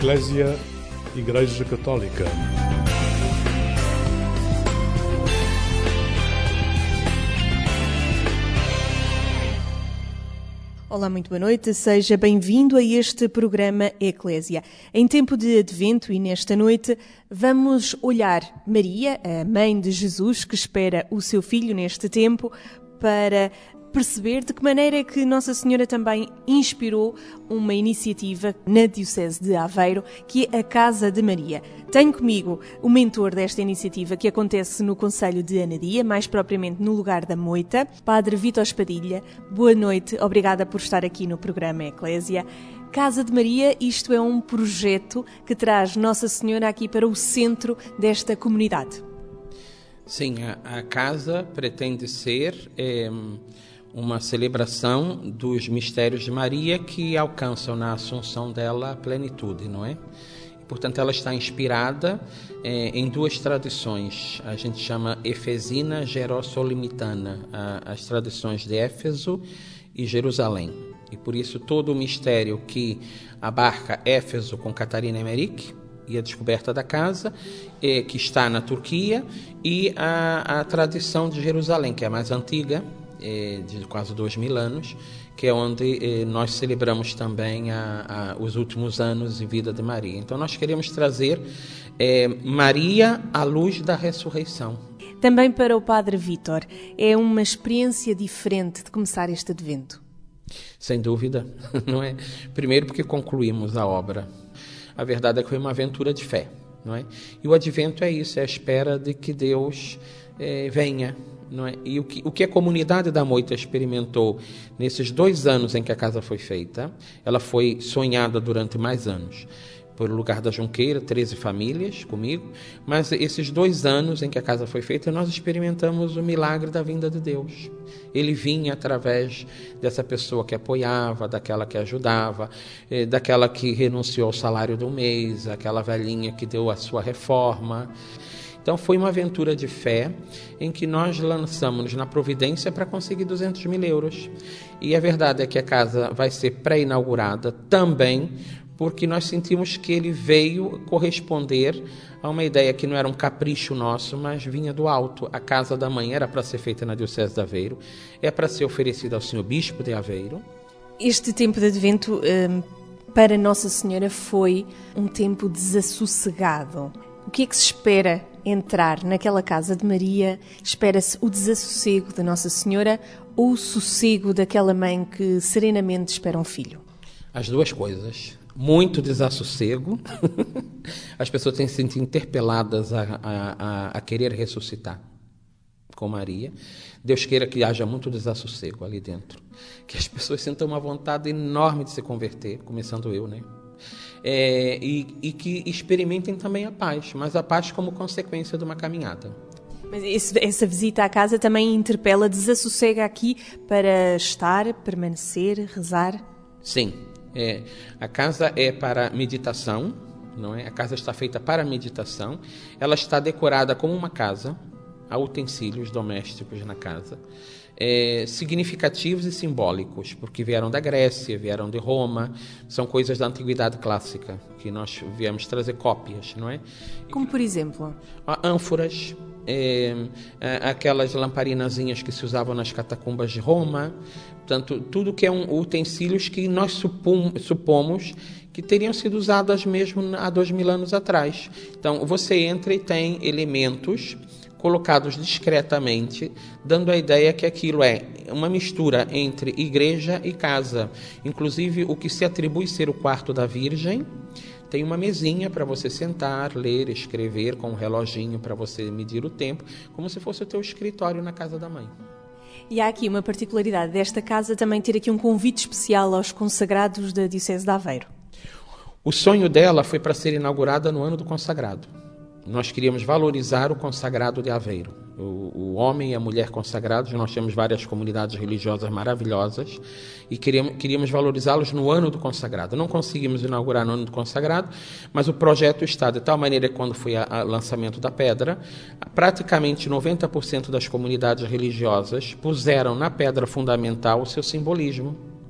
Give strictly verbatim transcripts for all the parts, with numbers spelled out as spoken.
Eclésia, Igreja Católica. Olá, muito boa noite. Seja bem-vindo a este programa Eclésia. Em tempo de Advento e nesta noite vamos olhar Maria, a mãe de Jesus, que espera o seu filho neste tempo, para perceber de que maneira é que Nossa Senhora também inspirou uma iniciativa na Diocese de Aveiro, que é a Casa de Maria. Tenho comigo o mentor desta iniciativa, que acontece no concelho de Anadia, mais propriamente no lugar da Moita, Padre Vítor Espadilha. Boa noite, obrigada por estar aqui no programa Eclésia. Casa de Maria, isto é um projeto que traz Nossa Senhora aqui para o centro desta comunidade. Sim, a, a casa pretende ser é, uma celebração dos mistérios de Maria que alcançam na Assunção dela a plenitude, não é? Portanto, ela está inspirada é, em duas tradições, a gente chama Efesina Jerossolimitana, a, as tradições de Éfeso e Jerusalém. E por isso todo o mistério que abarca Éfeso com Catarina Emmerich e a descoberta da casa, é, que está na Turquia, e a, a tradição de Jerusalém, que é a mais antiga, é, de quase dois mil anos, que é onde eh, nós celebramos também a, a, os últimos anos de vida de Maria. Então nós queremos trazer eh, Maria à luz da ressurreição. Também para o Padre Vítor, é uma experiência diferente de começar este Advento? Sem dúvida, não é? Primeiro porque concluímos a obra. A verdade é que foi uma aventura de fé, não é? E o Advento é isso, é a espera de que Deus eh, venha. Não é? E o que, o que a comunidade da Moita experimentou nesses dois anos em que a casa foi feita, ela foi sonhada durante mais anos. Por lugar da Junqueira, treze famílias comigo, mas esses dois anos em que a casa foi feita, nós experimentamos o milagre da vinda de Deus. Ele vinha através dessa pessoa que apoiava, daquela que ajudava, daquela que renunciou ao salário do mês, aquela velhinha que deu a sua reforma. Então foi uma aventura de fé em que nós lançamos na providência para conseguir duzentos mil euros. E a verdade é que a casa vai ser pré-inaugurada também porque nós sentimos que ele veio corresponder a uma ideia que não era um capricho nosso, mas vinha do alto. A casa da mãe era para ser feita na Diocese de Aveiro, é para ser oferecida ao senhor Bispo de Aveiro. Este tempo de Advento um, para Nossa Senhora foi um tempo desassossegado. O que é que se espera entrar naquela casa de Maria? Espera-se o desassossego de Nossa Senhora ou o sossego daquela mãe que serenamente espera um filho? As duas coisas. Muito desassossego. As pessoas têm se sentido interpeladas a, a, a, a querer ressuscitar com Maria. Deus queira que haja muito desassossego ali dentro. Que as pessoas sintam uma vontade enorme de se converter, começando eu, né? É, e, e que experimentem também a paz, mas a paz como consequência de uma caminhada. Mas esse, essa visita à casa também interpela, desassossega aqui para estar, permanecer, rezar? Sim, é, a casa é para meditação, não é? A casa está feita para meditação, ela está decorada como uma casa, há utensílios domésticos na casa, É, significativos e simbólicos, porque vieram da Grécia, vieram de Roma, são coisas da antiguidade clássica, que nós viemos trazer cópias, não é? Como por exemplo? Ânforas, é, aquelas lamparinazinhas que se usavam nas catacumbas de Roma, portanto, tudo que é um, utensílios que nós supom, supomos que teriam sido usadas mesmo há dois mil anos atrás. Então, você entra e tem elementos colocados discretamente, dando a ideia que aquilo é uma mistura entre igreja e casa. Inclusive, o que se atribui ser o quarto da Virgem, tem uma mesinha para você sentar, ler, escrever, com um reloginho para você medir o tempo, como se fosse o teu escritório na casa da mãe. E há aqui uma particularidade desta casa, também ter aqui um convite especial aos consagrados da Diocese de Aveiro. O sonho dela foi para ser inaugurada no ano do consagrado. Nós queríamos valorizar o consagrado de Aveiro. O, o homem e a mulher consagrados, nós temos várias comunidades religiosas maravilhosas e queríamos, queríamos valorizá-los no ano do consagrado. Não conseguimos inaugurar no ano do consagrado, mas o projeto está de tal maneira que quando foi o lançamento da pedra, praticamente noventa por cento das comunidades religiosas puseram na pedra fundamental o seu simbolismo.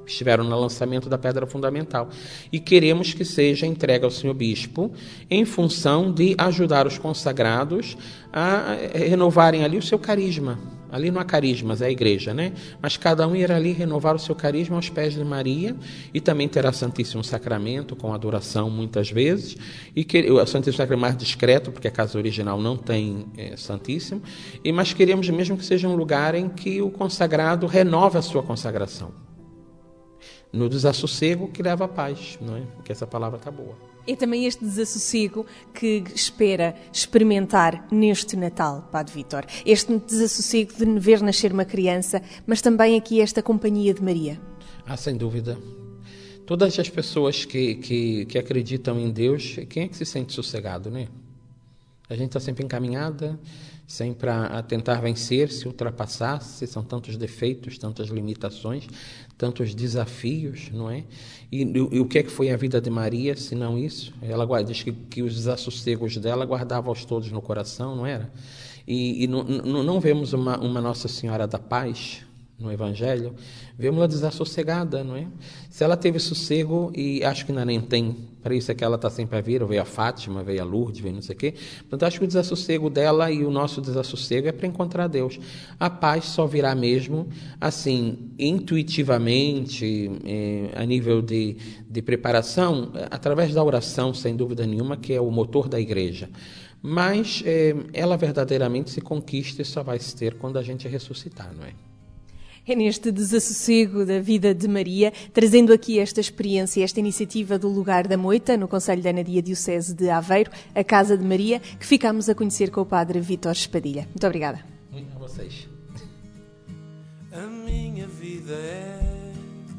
estiveram no lançamento da pedra fundamental. E queremos que seja entregue ao senhor bispo em função de ajudar os consagrados a renovarem ali o seu carisma. Ali não há carismas, é a igreja, né? Mas cada um irá ali renovar o seu carisma aos pés de Maria e também terá Santíssimo Sacramento com adoração muitas vezes. E que, o Santíssimo Sacramento é mais discreto, porque a casa original não tem é, Santíssimo. E, mas queremos mesmo que seja um lugar em que o consagrado renove a sua consagração. No desassossego que leva a paz, não é? Porque essa palavra está boa. É também este desassossego que espera experimentar neste Natal, Padre Vítor. Este desassossego de ver nascer uma criança, mas também aqui esta companhia de Maria. Ah, sem dúvida. Todas as pessoas que, que, que acreditam em Deus, quem é que se sente sossegado, né? A gente está sempre encaminhada, sempre a, a tentar vencer, se ultrapassar, se são tantos defeitos, tantas limitações, tantos desafios, não é? E, e, e o que é que foi a vida de Maria, se não isso? Ela diz que, que os desassossegos dela guardava-os todos no coração, não era? E, e não, não, não vemos uma, uma Nossa Senhora da Paz no Evangelho, vemos-la desassossegada, não é? Se ela teve sossego, e acho que ainda nem tem, para isso é que ela está sempre a vir, veio a Fátima, veio a Lourdes, veio não sei o quê, portanto acho que o desassossego dela e o nosso desassossego é para encontrar Deus. A paz só virá mesmo, assim, intuitivamente, eh, a nível de, de preparação, através da oração, sem dúvida nenhuma, que é o motor da igreja. Mas eh, ela verdadeiramente se conquista e só vai se ter quando a gente ressuscitar, não é? É neste desassossego da vida de Maria, trazendo aqui esta experiência, esta iniciativa do Lugar da Moita, no Conselho de Anadia, Diocese de Aveiro, a Casa de Maria, que ficamos a conhecer com o Padre Vítor Espadilha. Muito obrigada. Muito a vocês. A minha vida é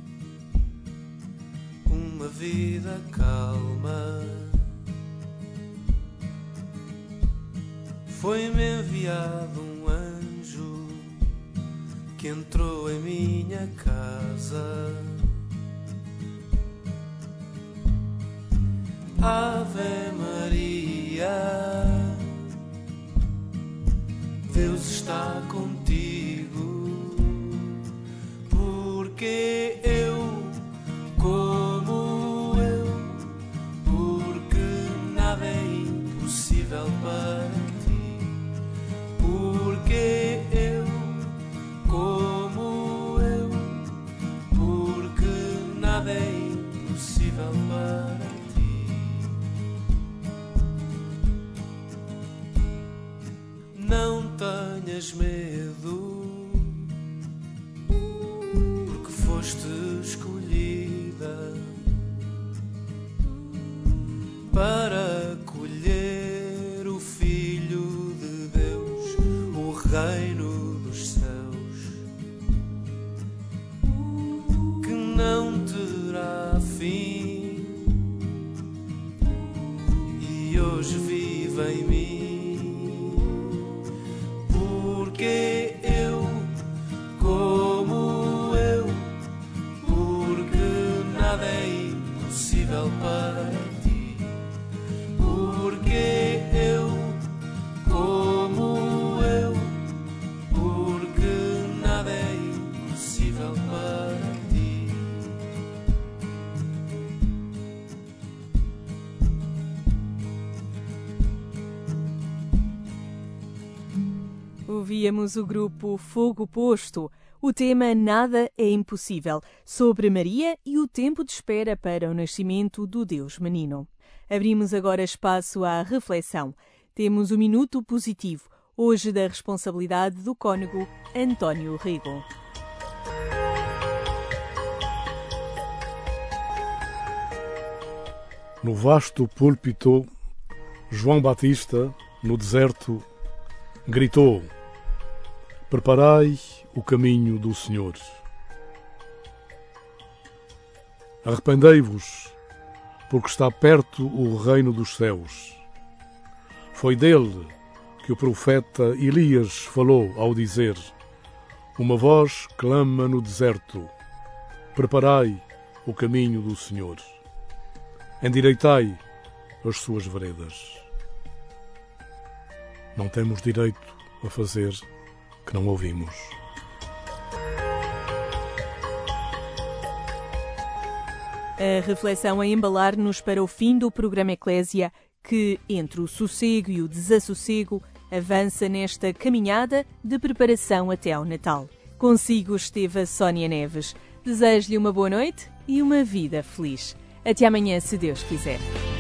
uma vida calma. Foi-me enviado um anjo que entrou em minha casa. Ave Maria, Deus está contigo, porque eu, como eu, porque nada é impossível para ti, porque eu, como eu, porque nada é impossível para ti. Não tenhas medo, porque foste escolhida para colher o Filho de Deus, o reino dos céus, que não terá fim, e hoje vive em mim, porque eu, como eu, porque nada é impossível para ti, porque eu, como eu, porque nada é impossível para ti. Ouvíamos o grupo Fogo Posto, o tema Nada é Impossível, sobre Maria e o tempo de espera para o nascimento do Deus Menino. Abrimos agora espaço à reflexão. Temos o Minuto Positivo, hoje da responsabilidade do cônego António Rigo. No vasto púlpito, João Batista, no deserto, gritou: preparai o caminho do Senhor. Arrependei-vos, porque está perto o reino dos céus. Foi dele que o profeta Elias falou ao dizer: uma voz clama no deserto: preparai o caminho do Senhor. Endireitai as suas veredas. Não temos direito a fazer que não ouvimos. A reflexão a embalar-nos para o fim do programa Eclésia, que, entre o sossego e o desassossego, avança nesta caminhada de preparação até ao Natal. Consigo esteve a Sónia Neves. Desejo-lhe uma boa noite e uma vida feliz. Até amanhã, se Deus quiser.